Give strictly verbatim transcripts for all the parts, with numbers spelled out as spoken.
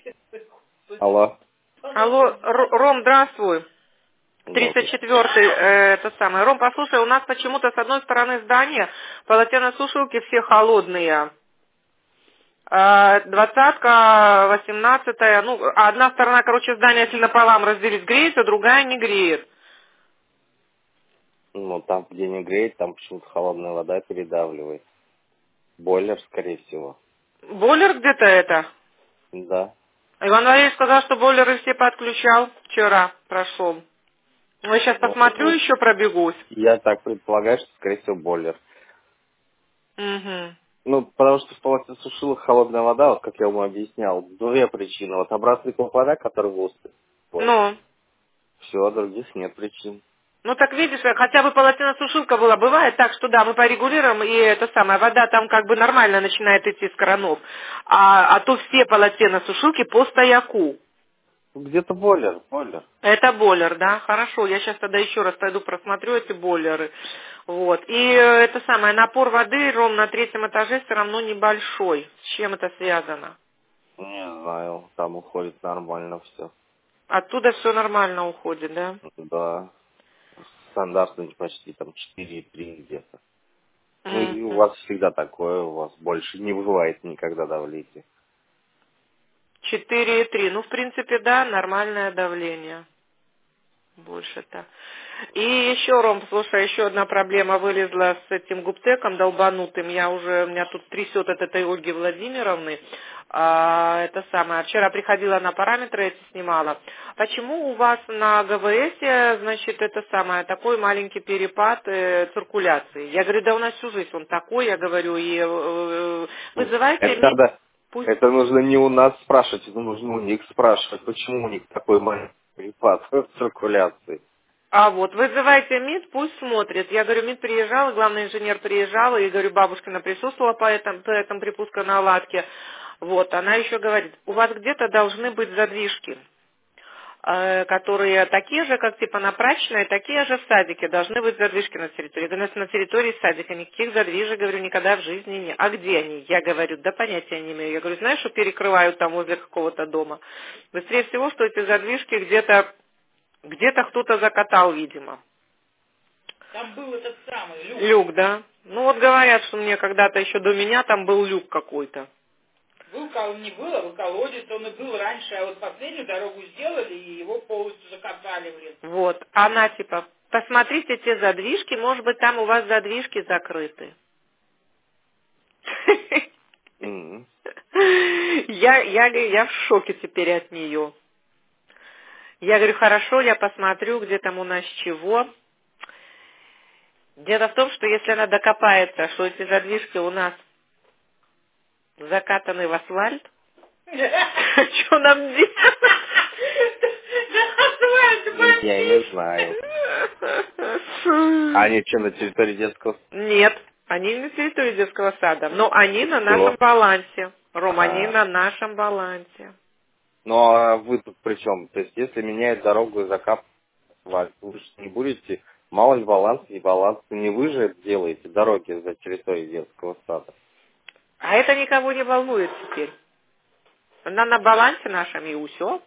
Алло. Алло, Р- Ром, здравствуй. тридцать Здравствуйте. четвёртый, э, это самое. Ром, послушай, у нас почему-то с одной стороны здания полотеносушилки все холодные. Э, Двадцатка, восемнадцатая, ну, а одна сторона, короче, здания, если напополам разделить, греется, другая не греет. Ну, там, где не греет, там почему-то холодная вода передавливает. Бойлер, скорее всего. Бойлер где-то это? Да. Иван Валерьевич сказал, что бойлеры все подключал. Вчера прошел. Ну, я сейчас посмотрю, Ну, еще пробегусь. я так предполагаю, что, скорее всего, бойлер. Угу. Ну, потому что в полотенцесушилах холодная вода, вот как я вам объяснял, две причины. Вот обратный ток вода, который в устье. Ну, Все, других нет причин. ну так видишь, э, хотя бы полотеносушилка была. Бывает так, что да, мы порегулируем, и это самое, вода там как бы нормально начинает идти с кранов. А, а то все полотеносушилки по стояку. Где-то бойлер, бойлер. Это бойлер, да? Хорошо, я сейчас тогда еще раз пойду просмотрю эти бойлеры. Вот. И э, это самое, напор воды, Ром, на третьем этаже все равно небольшой. С чем это связано? Не знаю, там уходит нормально все. Оттуда все нормально уходит, да? Да, стандартно почти там четыре и три где-то. Ну и у Мгм. вас всегда такое, у вас больше не бывает никогда давления. четыре и три. Ну, в принципе, да, нормальное давление. Больше-то. И еще, Ром, слушай, еще одна проблема вылезла с этим губтеком долбанутым. Я уже, меня тут трясет от этой Ольги Владимировны. А, это самое. Вчера приходила на параметры, эти снимала. Почему у вас на ГВС, значит, это самое, такой маленький перепад э, циркуляции? Я говорю, да у нас всю жизнь он такой, я говорю, и э, вызывайте Это МИД, надо, пусть. это нужно не у нас спрашивать, это нужно у них спрашивать, почему у них такой маленький перепад в циркуляции. А вот, вызывайте МИД, пусть смотрит. Я говорю, МИД приезжал, главный инженер приезжал, и говорю, бабушкина присутствовала по этому, по этому припуску наладке. Вот, она еще говорит, у вас где-то должны быть задвижки, э, которые такие же, как типа на прачечной, такие же в садике, должны быть задвижки на территории. Я говорю, на территории садика никаких задвижек, говорю, никогда в жизни нет. А где они? Я говорю, да понятия не имею. Я говорю, знаешь, что перекрывают там возле какого-то дома? Быстрее всего, что эти задвижки где-то где-то кто-то закатал, видимо. Там был этот самый люк. Люк, да? Ну вот говорят, что мне когда-то еще до меня там был люк какой-то. Был, кол- не было, был колодец, он и был раньше, а вот последнюю дорогу сделали, и его полностью закопали, блин. Вот. Она типа, посмотрите те задвижки, может быть, там у вас задвижки закрыты. М. Я, я, говорю, я в шоке теперь от нее. Я говорю, хорошо, я посмотрю, где там у нас чего. Дело в том, что если она докопается, что эти задвижки у нас закатаны в асфальт, что нам делать? Я не знаю. А они что, на территории детского Нет, они не на территории детского сада, но они на нашем села? балансе. Ром, они А, на нашем балансе. ну а вы тут при чем? То есть если меняют дорогу и закапывают, вы же не будете, мало ли баланс, не баланс, не вы же делаете дороги за территорией детского сада. А это никого не волнует теперь. Она на балансе нашем, и все.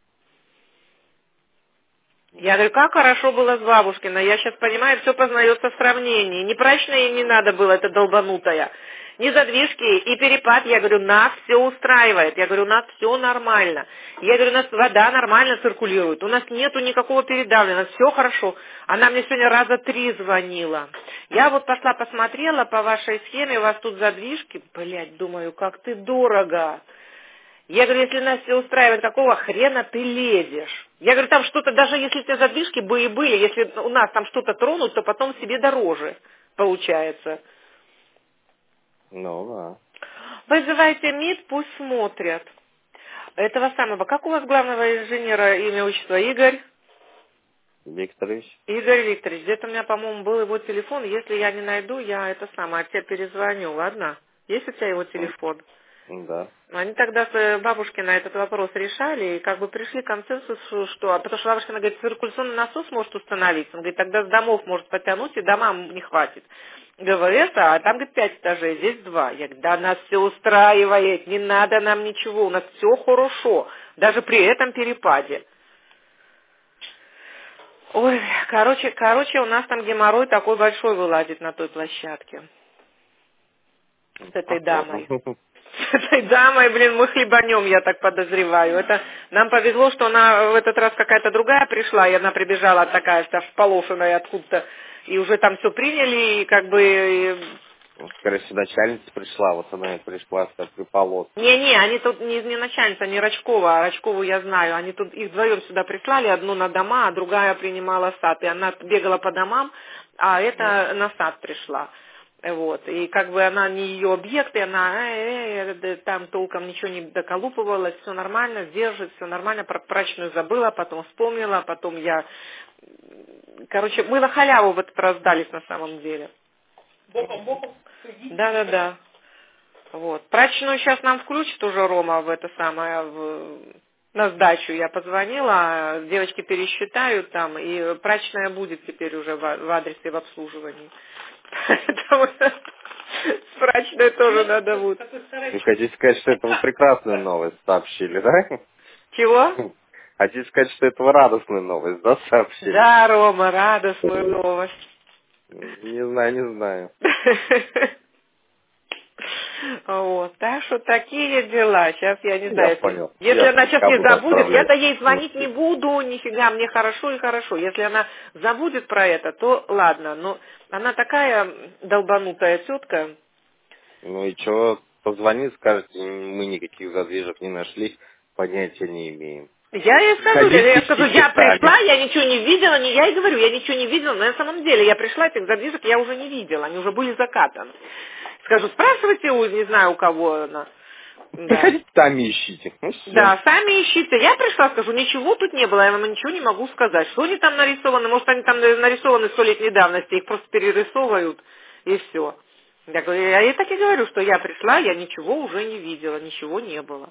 Я говорю, как хорошо было с бабушкиной. Я сейчас понимаю, все познается в сравнении. Не прачная ей не надо было, это долбанутая. Ни задвижки и перепад. Я говорю, нас все устраивает. Я говорю, у нас все нормально. Я говорю, у нас вода нормально циркулирует. У нас нету никакого передавления. У нас все хорошо. Она мне сегодня раза три звонила. Я вот пошла посмотрела по вашей схеме, у вас тут задвижки. Блядь, думаю, как ты дорого. Я говорю, если нас все устраивает, какого хрена ты лезешь? Я говорю, там что-то, даже если те задвижки бы и были, если у нас там что-то тронут, то потом себе дороже получается. Ну да. Вызывайте МИД, пусть смотрят. Этого самого. Как у вас главного инженера имя, отчество? Игорь? Викторович? Игорь Викторович. Где-то у меня, по-моему, был его телефон. Если я не найду, я это самое, от тебя перезвоню, ладно? Есть у тебя его М, телефон? Да. Они тогда с э, бабушкой на этот вопрос решали и как бы пришли к консенсусу, что... а потому что бабушка говорит, циркуляционный насос может установить. Он говорит, тогда с домов может потянуть, и домам не хватит. ГВС, а там, говорит, пять этажей, здесь два. Я говорю, да нас все устраивает, не надо нам ничего, у нас все хорошо, даже при этом перепаде. Ой, короче, короче, у нас там геморрой такой большой вылазит на той площадке. С этой дамой. С этой дамой, блин, мы хлебанем, я так подозреваю. Это нам повезло, что она в этот раз какая-то другая пришла, и она прибежала такая вся всполошенная откуда-то, и уже там все приняли, и как бы... и- Скорее всего, начальница пришла, вот она и пришла с такой полоской. Не-не, они тут не, не начальница, не Рачкова, а Рачкову я знаю. Они тут их вдвоем сюда прислали, одну на дома, а другая принимала сад. И она бегала по домам, а это на сад пришла. Вот. И как бы она не ее объект, и она э, э, э, там толком ничего не доколупывалась, все нормально, держит, все нормально, про прачечную забыла, потом вспомнила, потом я... Короче, мы на халяву в этот раз дались на самом деле. Боком, боком. Следите. Да-да-да. Вот. Прачечную сейчас нам включит уже Рома в это самое, в, на сдачу. Я позвонила, девочки пересчитают там, и прачечная будет теперь уже в, в адресе в обслуживании. Потому что с прачечной тоже надо будет. Вы хотите сказать, что это вы прекрасную новость сообщили, да? Чего? Хотите сказать, что это вы радостную новость, да, сообщили? Да, Рома, радостную новость. Не знаю, не знаю. Вот, так что такие дела. Сейчас я не знаю, Я если, понял. если Я она сейчас слегка не буду забудет, отправлять я-то ей звонить не новости. буду, нифига, мне хорошо и хорошо. Если она забудет про это, то ладно. Но она такая долбанутая тетка. Ну и что, позвони, скажете, мы никаких задвижек не нашли, понятия не имеем. Я ей скажу, я, Ходите, я скажу, ищите я пришла, сами. я ничего не видела, не я и говорю, я ничего не видела, но на самом деле я пришла, этих задвижек я уже не видела, они уже были закатаны. Скажу, спрашивайте у, не знаю, у кого она. Да. Приходите сами ищите. Ну все. Да, сами ищите. Я пришла, скажу, ничего тут не было, я вам ничего не могу сказать. Что они там нарисованы? Может, они там нарисованы столетней давности, их просто перерисовывают, и все. Я, говорю, я ей так и говорю, что я пришла, я ничего уже не видела, ничего не было.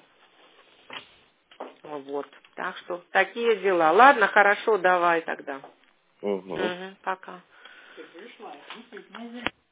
Вот. Так что такие дела. Ладно, хорошо, давай тогда. Угу. Угу, пока. Ты пришла, ну, ты, ну,